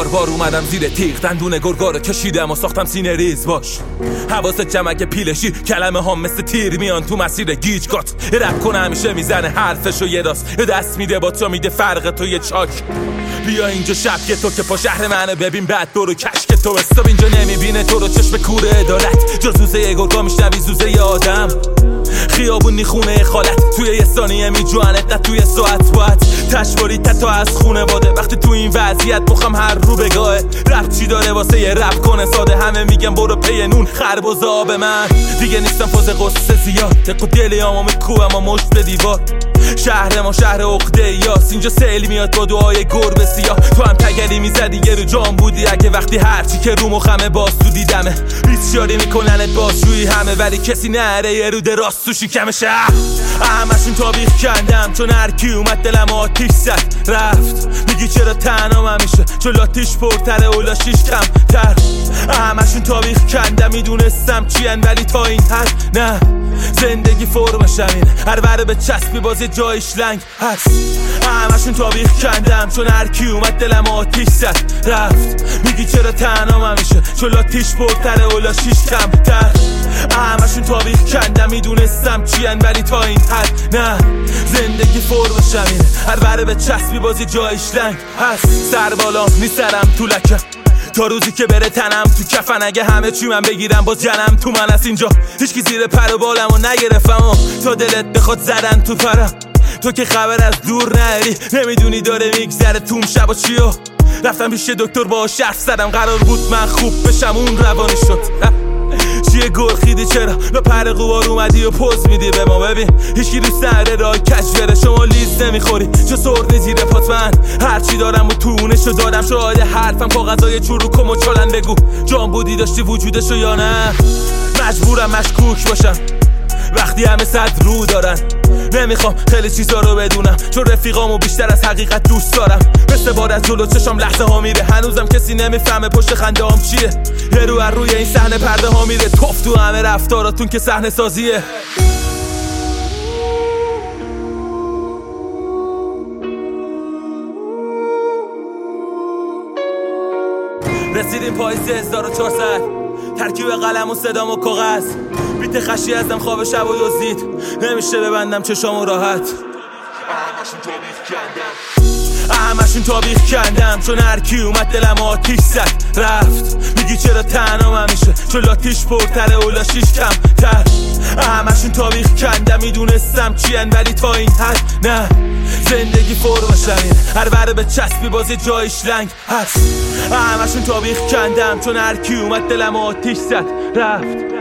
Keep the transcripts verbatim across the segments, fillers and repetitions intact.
بار اومدم زیر تیغ، دندون گرگارو کشیدم و ساختم سینه ریز باش. حواست جمعه پیلشی، کلمه ها مثل تیر میان تو مسیر گیجگات. رپ کنه همیشه میزنه حرفشو یه راست، یه دست میده با تو میده فرق تو یه چاک. بیا اینجا شب که تو که پا شهر منو ببین، بعد برو کشک تو استاب اینجا نمیبینه تو رو چشم کوره عدالت. جز زوزه یه گرگا میشنوی زوزه یه آدم. خیابونی خونه خالت، توی یه ثانیه میجوانت، نه توی ساعت باید تشواری تا از خونه باده. وقتی تو این وضعیت بخم هر رو بگاهه، رپ چی داره واسه یه رپ کنه ساده. همه میگن برو پی نون خربوز آب من، دیگه نیستم فاز قصه زیاد. تق و دلی آما میکوبم و مشت به دیوار. شهر ما شهر عقده یاس، اینجا سیل میاد با دعای گربه سیاه. تو هم تگلی میزدی یه رو جام بودی، اگه وقتی هرچی که رو مخمه باز تو دیدمه. بیسیاری میکننت بازجویی همه، ولی کسی نره یه رو دراست تو شکمشه. همشون تابیخ کندم چون هرکی اومد دلم آتیش زد رفت. میگی چرا تنها میشه چون لاتیش پرتره اولا شیش کم تر. همشون تابیخ کندم میدونستم چین، ولی تا این حد نه. زندگی فرمش همینه، هر وره به چسبی بازی جایش لنگ هست. همشون تابیخ کندم چون هرکی اومد دلم آتیش زد رفت. میگی چرا تنها میشه چون لاتیش پرتره اولا شیش کم تر. همشون تابیخ کندم میدونستم چین، ولی تا این حد نه. زندگی فرمش همینه، هر وره به چسبی بازی جایش لنگ هست. سر بالا میسرم تو لکه تا روزی که بره تنم تو کفن. اگه همه چی من بگیرم باز جنم تو من است اینجا. هیچکی زیر پر و بالمو نگرفتم و تا دلت بخواد زدن تو پرم. تو که خبر از دور نری، نمیدونی داره میگذره توم شب و چیو. رفتم پیش دکتر با شرف زدم، قرار بود من خوب بشم اون روانی شد. چیه گرخیدی چرا با پر قوار اومدی و پوز میدی به ما؟ ببین هیچکی دوست نداره راه کج بره، شما لیز نمیخوری چه سرده زیر پات. من هرچی دارم و تونشو دادم، شاید حرفم کاغذای چروکم و چالن. بگو جان بودی داشتی وجودشو یا نه؟ مجبورم مشکوک باشم وقتی همه صد رو دارن. نمیخوام خیلی چیزا رو بدونم چون رفیقامو بیشتر از حقیقت دوست دارم. مثل بار از جلو چشام لحظه ها میره، هنوزم کسی نمیفهمه پشت خنده هام چیه. یه رو از روی این صحنه پرده ها میره، توف تو همه رفتاراتون که صحنه سازیه. رسیدیم پاییز هزار و چهارصد، ترکیب قلم و صدام و کاغذ. بیت خشی ازم خواب شب و دزدید، نمیشه ببندم چشامو راحت. همشون تابیخ کندم همشون تابیخ کندم چون هرکی اومد دلم آتیش زد رفت. میگی چرا تنها میشه چون لاتیش پرتره اولا شیش کم تر. همشون تابیخ کندم میدونستم چین، ولی تا این حد نه. زندگی فرمش همینه، هر وره به چسبی بازی جایش لنگ هست. همشون تابیخ کندم چون هرکی اومد دلم آتیش زد رفت.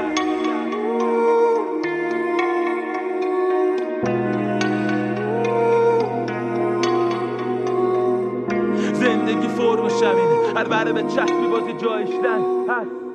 زندگی فرمش همینه، هر وره به چسبی بازی جایش لنگ هست.